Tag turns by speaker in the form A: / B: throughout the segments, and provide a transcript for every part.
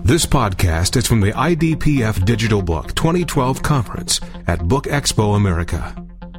A: This podcast is from the IDPF Digital Book 2012 conference at Book Expo America.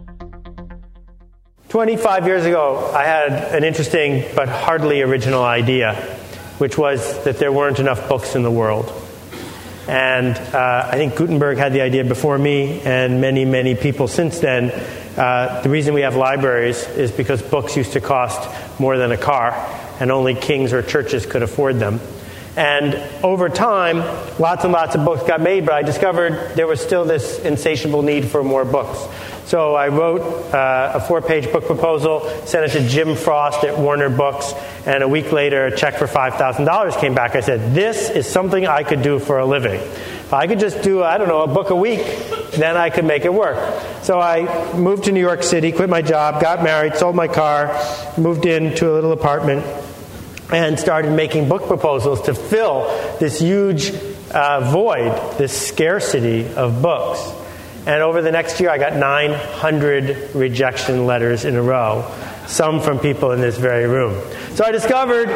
B: 25 years ago, I had an interesting but hardly original idea, which was that there weren't enough books in the world. And I think Gutenberg had the idea before me, and many, many people since then. The reason we have libraries is because books used to cost more than a car, and only kings or churches could afford them. And over time, lots and lots of books got made, but I discovered there was still this insatiable need for more books. So I wrote a 4-page book proposal, sent it to Jim Frost at Warner Books, and a week later, a check for $5,000 came back. I said, this is something I could do for a living. If I could just do, a book a week, then I could make it work. So I moved to New York City, quit my job, got married, sold my car, moved into a little apartment, and started making book proposals to fill this huge void, this scarcity of books. And over the next year, I got 900 rejection letters in a row, some from people in this very room. So I discovered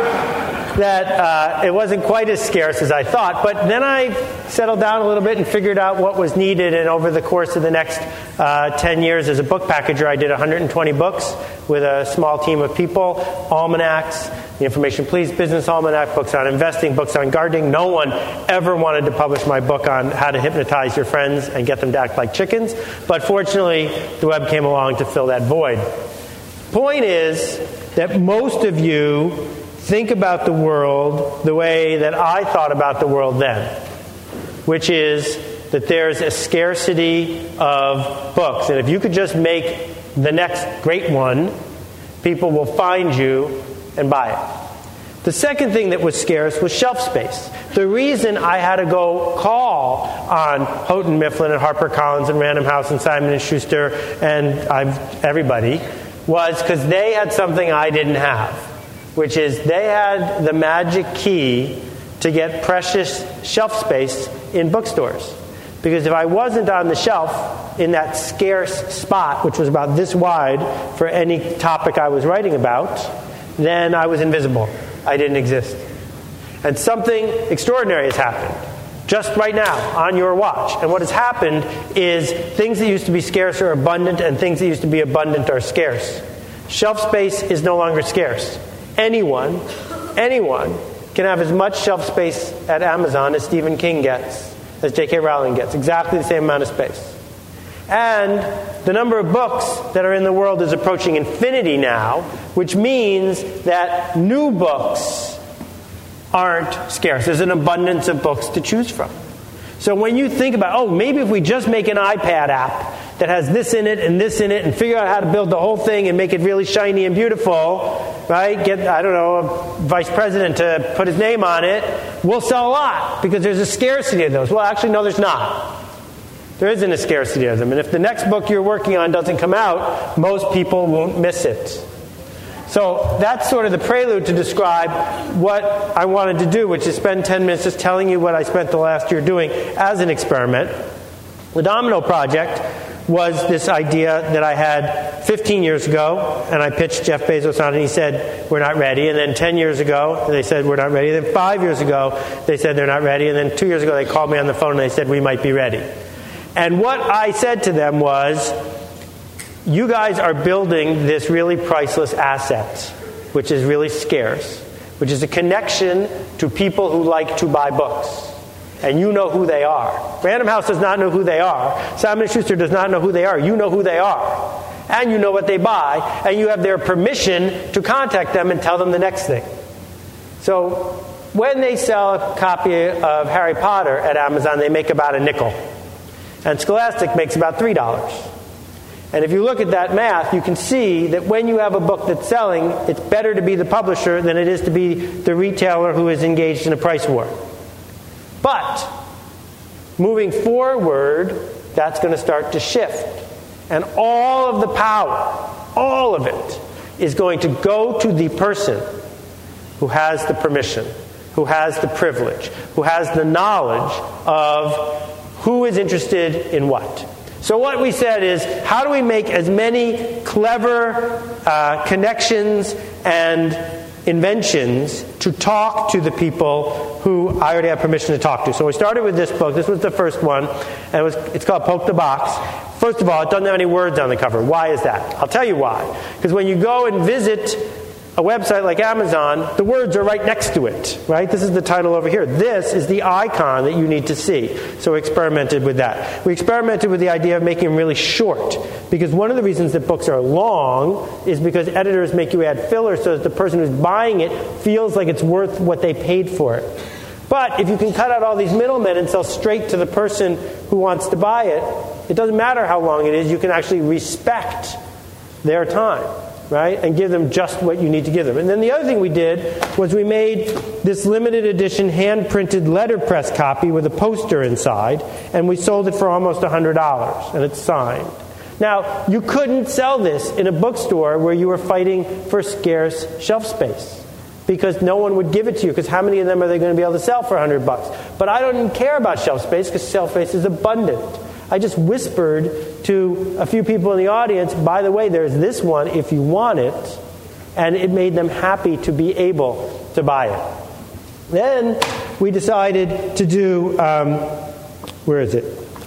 B: that it wasn't quite as scarce as I thought, but then I settled down a little bit and figured out what was needed, and over the course of the next 10 years as a book packager, I did 120 books with a small team of people, almanacs, the Information Please Business Almanac, books on investing, books on gardening. No one ever wanted to publish my book on how to hypnotize your friends and get them to act like chickens, but fortunately, the web came along to fill that void. Point is that most of you think about the world the way that I thought about the world then, which is that there's a scarcity of books. And if you could just make the next great one, people will find you and buy it. The second thing that was scarce was shelf space. The reason I had to go call on Houghton Mifflin and HarperCollins and Random House and Simon & Schuster and everybody was because they had something I didn't have, which is they had the magic key to get precious shelf space in bookstores. Because if I wasn't on the shelf in that scarce spot, which was about this wide for any topic I was writing about, then I was invisible. I didn't exist. And something extraordinary has happened just right now on your watch. And what has happened is things that used to be scarce are abundant, and things that used to be abundant are scarce. Shelf space is no longer scarce. Anyone can have as much shelf space at Amazon as Stephen King gets, as J.K. Rowling gets, exactly the same amount of space. And the number of books that are in the world is approaching infinity now, which means that new books aren't scarce. There's an abundance of books to choose from. So when you think about, maybe if we just make an iPad app that has this in it and figure out how to build the whole thing and make it really shiny and beautiful, right? Get, a vice president to put his name on it, we'll sell a lot because there's a scarcity of those. Well, actually, no, there's not. There isn't a scarcity of them. And if the next book you're working on doesn't come out, most people won't miss it. So that's sort of the prelude to describe what I wanted to do, which is spend 10 minutes just telling you what I spent the last year doing as an experiment. The Domino Project was this idea that I had 15 years ago, and I pitched Jeff Bezos on it, and he said, we're not ready. And then 10 years ago, they said, we're not ready. Then 5 years ago, they said they're not ready. And then 2 years ago, they called me on the phone, and they said, we might be ready. And what I said to them was, you guys are building this really priceless asset, which is really scarce, which is a connection to people who like to buy books. And you know who they are. Random House does not know who they are. Simon & Schuster does not know who they are. You know who they are. And you know what they buy. And you have their permission to contact them and tell them the next thing. So when they sell a copy of Harry Potter at Amazon, they make about a nickel. And Scholastic makes about $3. And if you look at that math, you can see that when you have a book that's selling, it's better to be the publisher than it is to be the retailer who is engaged in a price war. But moving forward, that's going to start to shift. And all of the power, all of it, is going to go to the person who has the permission, who has the privilege, who has the knowledge of who is interested in what. So what we said is, how do we make as many clever connections and inventions to talk to the people who I already have permission to talk to. So we started with this book. This was the first one, and it's called Poke the Box. First of all, it doesn't have any words on the cover. Why is that? I'll tell you why. Because when you go and visit a website like Amazon, the words are right next to it, right? This is the title over here. This is the icon that you need to see. So we experimented with that. We experimented with the idea of making them really short, because one of the reasons that books are long is because editors make you add filler so that the person who's buying it feels like it's worth what they paid for it. But if you can cut out all these middlemen and sell straight to the person who wants to buy it, it doesn't matter how long it is. You can actually respect their time, right? And give them just what you need to give them. And then the other thing we did was we made this limited edition hand-printed letterpress copy with a poster inside, and we sold it for almost $100, and it's signed. Now, you couldn't sell this in a bookstore where you were fighting for scarce shelf space, because no one would give it to you, because how many of them are they going to be able to sell for $100? But I don't even care about shelf space, because shelf space is abundant. I just whispered to a few people in the audience, by the way, there's this one if you want it, and it made them happy to be able to buy it. Then we decided to do, where is it?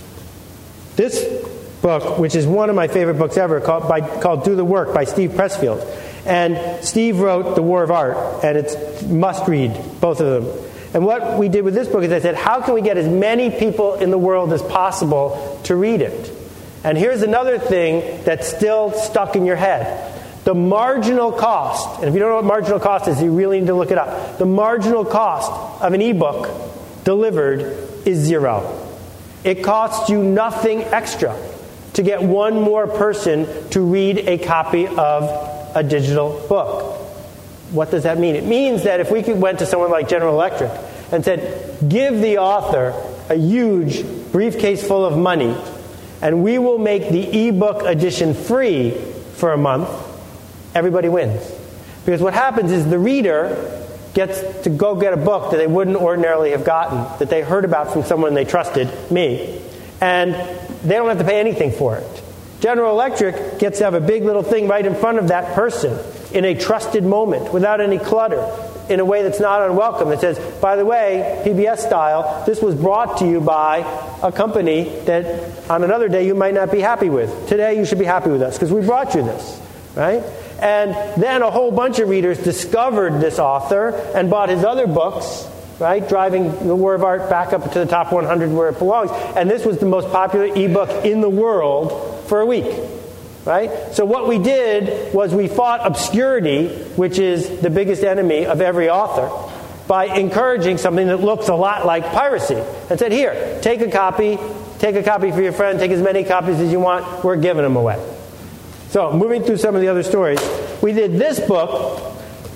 B: This book, which is one of my favorite books ever, called Do the Work by Steve Pressfield. And Steve wrote The War of Art, and it's must-read, both of them. And what we did with this book is I said, how can we get as many people in the world as possible to read it? And here's another thing that's still stuck in your head. The marginal cost, and if you don't know what marginal cost is, you really need to look it up. The marginal cost of an ebook delivered is zero. It costs you nothing extra to get one more person to read a copy of a digital book. What does that mean? It means that if we went to someone like General Electric and said, give the author a huge briefcase full of money, and we will make the ebook edition free for a month, everybody wins. Because what happens is the reader gets to go get a book that they wouldn't ordinarily have gotten, that they heard about from someone they trusted, me, and they don't have to pay anything for it. General Electric gets to have a big little thing right in front of that person in a trusted moment, without any clutter, in a way that's not unwelcome, that says, by the way, PBS style, this was brought to you by a company that on another day you might not be happy with. Today you should be happy with us because we brought you this, right? And then a whole bunch of readers discovered this author and bought his other books, right, driving The War of Art back up to the top 100 where it belongs. And this was the most popular ebook in the world for a week. Right? So what we did was we fought obscurity, which is the biggest enemy of every author, by encouraging something that looks a lot like piracy. And said, here, take a copy for your friend, take as many copies as you want, we're giving them away. So moving through some of the other stories, we did this book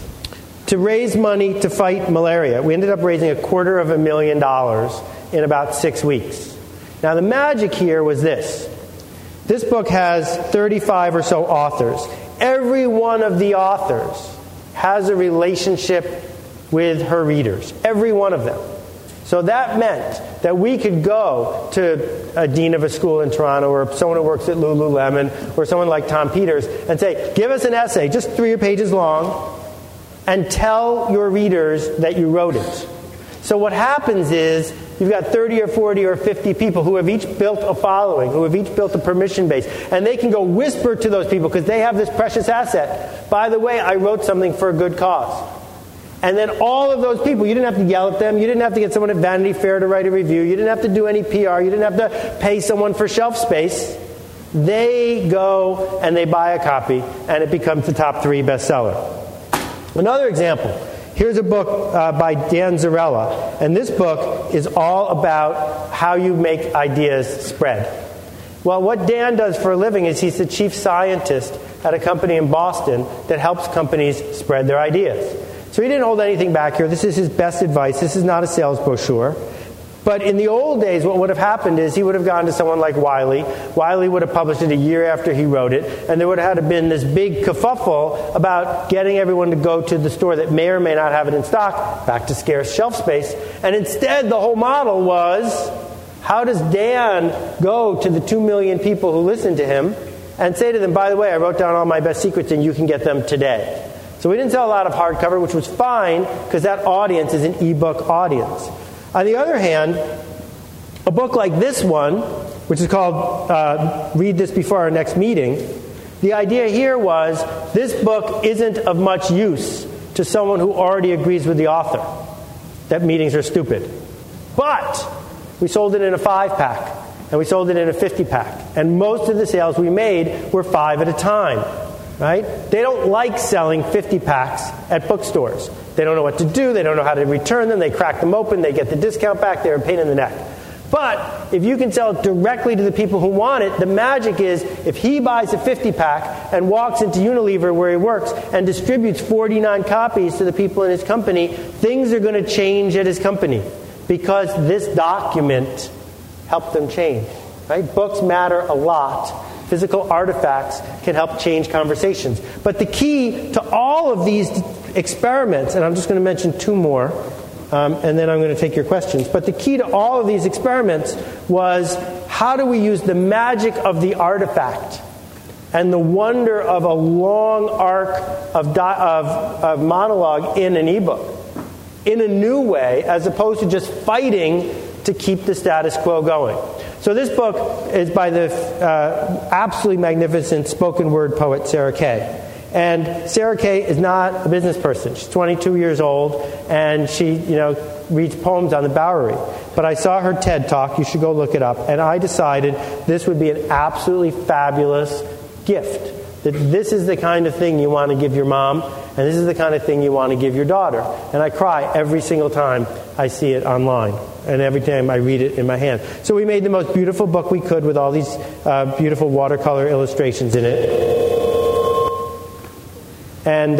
B: to raise money to fight malaria. We ended up raising $250,000 in about 6 weeks. Now the magic here was this. This book has 35 or so authors. Every one of the authors has a relationship with her readers. Every one of them. So that meant that we could go to a dean of a school in Toronto or someone who works at Lululemon or someone like Tom Peters and say, give us an essay, just 3 pages long, and tell your readers that you wrote it. So what happens is you've got 30 or 40 or 50 people who have each built a following, who have each built a permission base, and they can go whisper to those people because they have this precious asset. By the way, I wrote something for a good cause. And then all of those people, you didn't have to yell at them, you didn't have to get someone at Vanity Fair to write a review, you didn't have to do any PR, you didn't have to pay someone for shelf space. They go and they buy a copy, and it becomes the top 3 bestseller. Another example. Here's a book by Dan Zarella, and this book is all about how you make ideas spread. Well, what Dan does for a living is he's the chief scientist at a company in Boston that helps companies spread their ideas. So he didn't hold anything back here. This is his best advice. This is not a sales brochure. But in the old days, what would have happened is he would have gone to someone like Wiley. Wiley would have published it a year after he wrote it, and there would have been this big kerfuffle about getting everyone to go to the store that may or may not have it in stock, back to scarce shelf space. And instead, the whole model was, how does Dan go to the 2 million people who listen to him and say to them, by the way, I wrote down all my best secrets and you can get them today. So we didn't sell a lot of hardcover, which was fine because that audience is an ebook audience. On the other hand, a book like this one, which is called Read This Before Our Next Meeting, the idea here was this book isn't of much use to someone who already agrees with the author that meetings are stupid. But we sold it in a 5-pack, and we sold it in a 50-pack. And most of the sales we made were 5 at a time, right? They don't like selling 50-packs at bookstores. They don't know what to do. They don't know how to return them. They crack them open. They get the discount back. They're a pain in the neck. But if you can sell it directly to the people who want it, the magic is if he buys a 50-pack and walks into Unilever where he works and distributes 49 copies to the people in his company, things are going to change at his company because this document helped them change. Right? Books matter a lot. Physical artifacts can help change conversations. But the key to all of these experiments, and I'm just going to mention 2 more, and then I'm going to take your questions. But the key to all of these experiments was how do we use the magic of the artifact and the wonder of a long arc of monologue in an ebook in a new way as opposed to just fighting to keep the status quo going. So this book is by the absolutely magnificent spoken word poet Sarah Kay. And Sarah Kay is not a business person. She's 22 years old, and she, reads poems on the Bowery. But I saw her TED Talk. You should go look it up. And I decided this would be an absolutely fabulous gift. That this is the kind of thing you want to give your mom, and this is the kind of thing you want to give your daughter. And I cry every single time I see it online, and every time I read it in my hand. So we made the most beautiful book we could with all these beautiful watercolor illustrations in it. And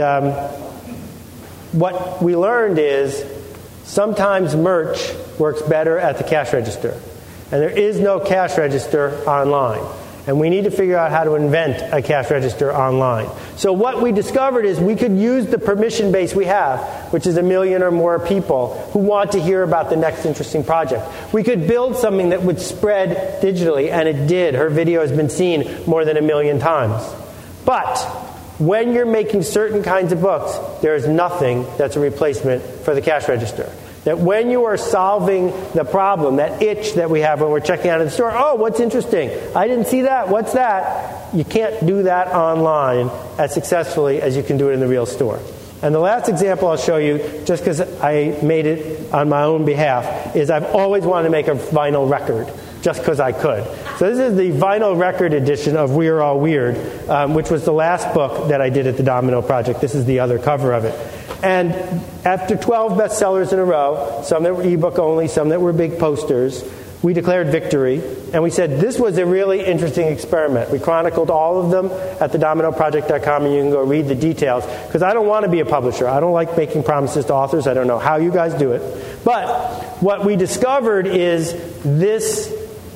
B: what we learned is sometimes merch works better at the cash register. And there is no cash register online. And we need to figure out how to invent a cash register online. So what we discovered is we could use the permission base we have, which is 1 million or more people who want to hear about the next interesting project. We could build something that would spread digitally, and it did. Her video has been seen more than 1 million times. But when you're making certain kinds of books, there is nothing that's a replacement for the cash register. That when you are solving the problem, that itch that we have when we're checking out in the store, oh, what's interesting? I didn't see that. What's that? You can't do that online as successfully as you can do it in the real store. And the last example I'll show you, just because I made it on my own behalf, is I've always wanted to make a vinyl record, just because I could. So this is the vinyl record edition of We're All Weird, which was the last book that I did at the Domino Project. This is the other cover of it. And after 12 bestsellers in a row, some that were ebook only, some that were big posters, we declared victory. And we said this was a really interesting experiment. We chronicled all of them at thedominoproject.com, and you can go read the details. Because I don't want to be a publisher. I don't like making promises to authors. I don't know how you guys do it. But what we discovered is this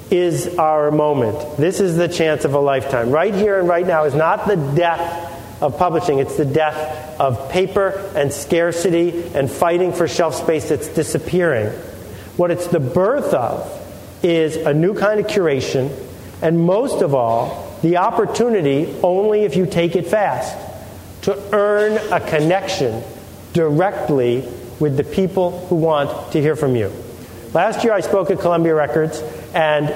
B: is our moment. This is the chance of a lifetime. Right here and right now is not the death of publishing. It's the death of paper and scarcity and fighting for shelf space that's disappearing. What it's the birth of is a new kind of curation, and most of all, the opportunity, only if you take it fast, to earn a connection directly with the people who want to hear from you. Last year I spoke at Columbia Records, and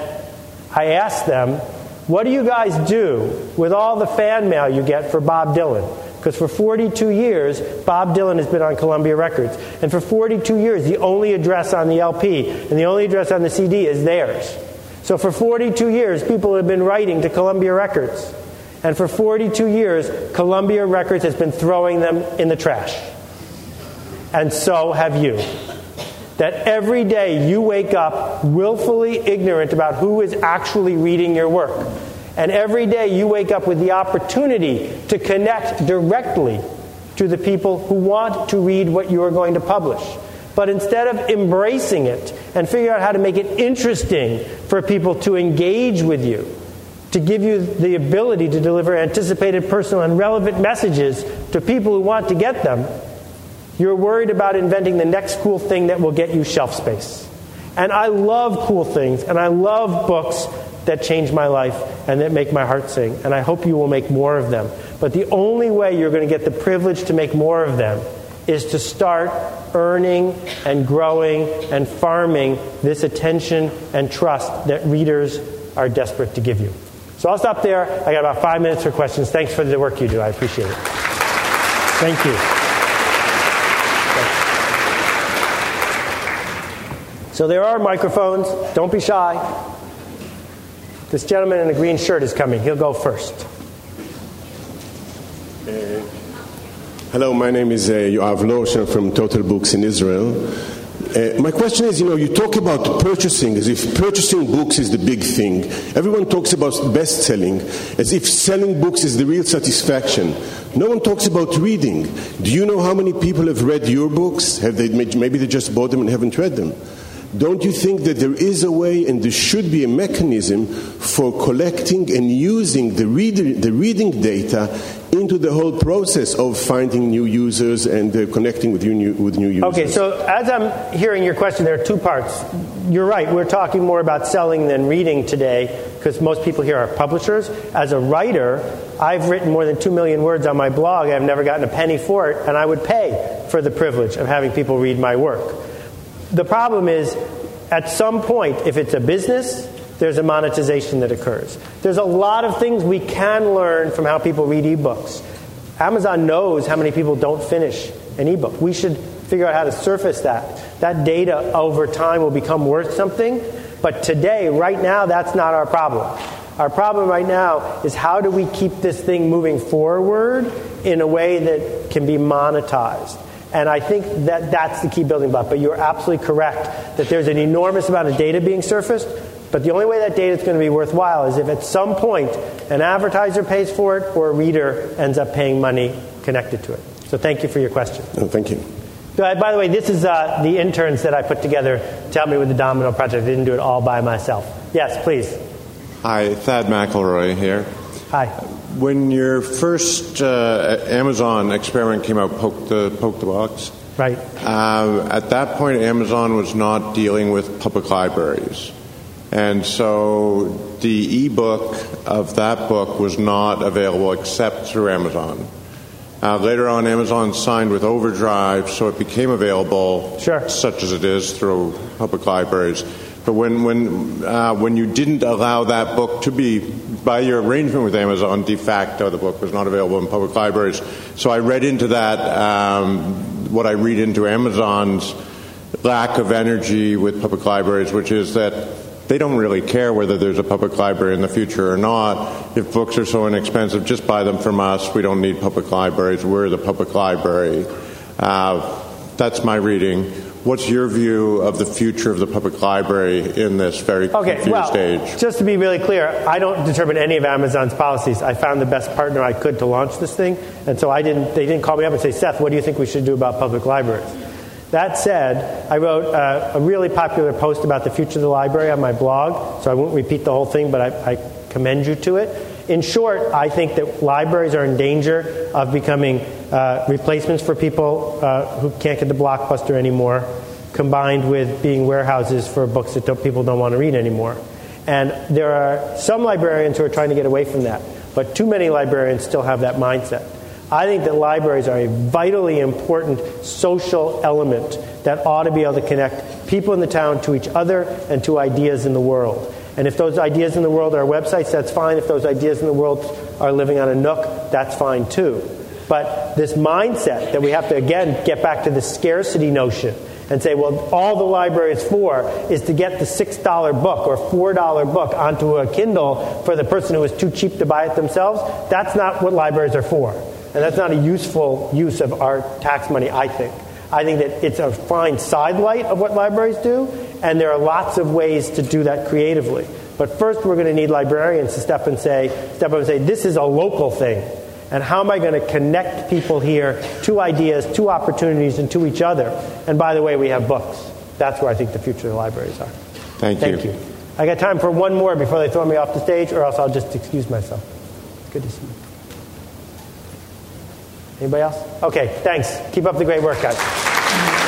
B: I asked them, what do you guys do with all the fan mail you get for Bob Dylan? Because for 42 years, Bob Dylan has been on Columbia Records. And for 42 years, the only address on the LP and the only address on the CD is theirs. So for 42 years, people have been writing to Columbia Records. And for 42 years, Columbia Records has been throwing them in the trash. And so have you. That every day you wake up willfully ignorant about who is actually reading your work. And every day you wake up with the opportunity to connect directly to the people who want to read what you are going to publish. But instead of embracing it and figuring out how to make it interesting for people to engage with you, to give you the ability to deliver anticipated, personal, and relevant messages to people who want to get them, you're worried about inventing the next cool thing that will get you shelf space. And I love cool things, and I love books that change my life and that make my heart sing. And I hope you will make more of them. But But the only way you're going to get the privilege to make more of them is to start earning and growing and farming this attention and trust that readers are desperate to give you. So I'll stop there. I got about 5 minutes for questions. Thanks for the work you do. I appreciate it. Thank you. So there are microphones. Don't be shy. This gentleman in a green shirt is coming. He'll go first.
C: Hello, my name is Yoav Lorshan from Total Books in Israel. My question is, you talk about purchasing as if purchasing books is the big thing. Everyone talks about best-selling as if selling books is the real satisfaction. No one talks about reading. Do you know how many people have read your books? Maybe they just bought them and haven't read them. Don't you think that there is a way and there should be a mechanism for collecting and using the reading data into the whole process of finding new users and connecting with new users? Okay,
B: so as I'm hearing your question, there are two parts. You're right, we're talking more about selling than reading today because most people here are publishers. As a writer, I've written more than 2 million words on my blog. I've never gotten a penny for it, and I would pay for the privilege of having people read my work. The problem is, at some point, if it's a business, there's a monetization that occurs. There's a lot of things we can learn from how people read ebooks. Amazon knows how many people don't finish an ebook. We should figure out how to surface that. That data over time will become worth something. But today, right now, that's not our problem. Our problem right now is how do we keep this thing moving forward in a way that can be monetized. And I think that that's the key building block. But you're absolutely correct that there's an enormous amount of data being surfaced. But the only way that data is going to be worthwhile is if at some point an advertiser pays for it or a reader ends up paying money connected to it. So thank you for your question.
C: Oh, thank you.
B: By the way, this is the interns that I put together to help me with the Domino project. I didn't do it all by myself. Yes, please.
D: Hi, Thad McElroy here.
B: Hi.
D: When your first Amazon experiment came out, Poke the Box,
B: right?
D: At that point, Amazon was not dealing with public libraries. And so the ebook of that book was not available except through Amazon. Later on, Amazon signed with Overdrive, so it became available,
B: sure,
D: such as it is, through public libraries. But when you didn't allow that book to be, by your arrangement with Amazon, de facto, the book was not available in public libraries. So I read into that what I read into Amazon's lack of energy with public libraries, which is that they don't really care whether there's a public library in the future or not. If books are so inexpensive, just buy them from us. We don't need public libraries. We're the public library. That's my reading. What's your view of the future of the public library in this very confused stage?
B: Just to be really clear, I don't determine any of Amazon's policies. I found the best partner I could to launch this thing, and so they didn't call me up and say, Seth, what do you think we should do about public libraries? That said, I wrote a really popular post about the future of the library on my blog, so I won't repeat the whole thing, but I commend you to it. In short, I think that libraries are in danger of becoming replacements for people who can't get the Blockbuster anymore, combined with being warehouses for books that people don't want to read anymore. And there are some librarians who are trying to get away from that, but too many librarians still have that mindset. I think that libraries are a vitally important social element that ought to be able to connect people in the town to each other and to ideas in the world. And if those ideas in the world are websites, that's fine. If those ideas in the world are living on a Nook, that's fine too. But this mindset that we have to, again, get back to the scarcity notion and say, well, all the library is for is to get the $6 book or $4 book onto a Kindle for the person who is too cheap to buy it themselves. That's not what libraries are for. And that's not a useful use of our tax money, I think. I think that it's a fine sidelight of what libraries do, and there are lots of ways to do that creatively. But first we're going to need librarians to step up and say, this is a local thing. And how am I going to connect people here to ideas, to opportunities, and to each other? And by the way, we have books. That's where I think the future of the libraries are.
D: Thank you.
B: I got time for one more before they throw me off the stage, or else I'll just excuse myself. Good to see you. Anybody else? Okay, thanks. Keep up the great work, guys.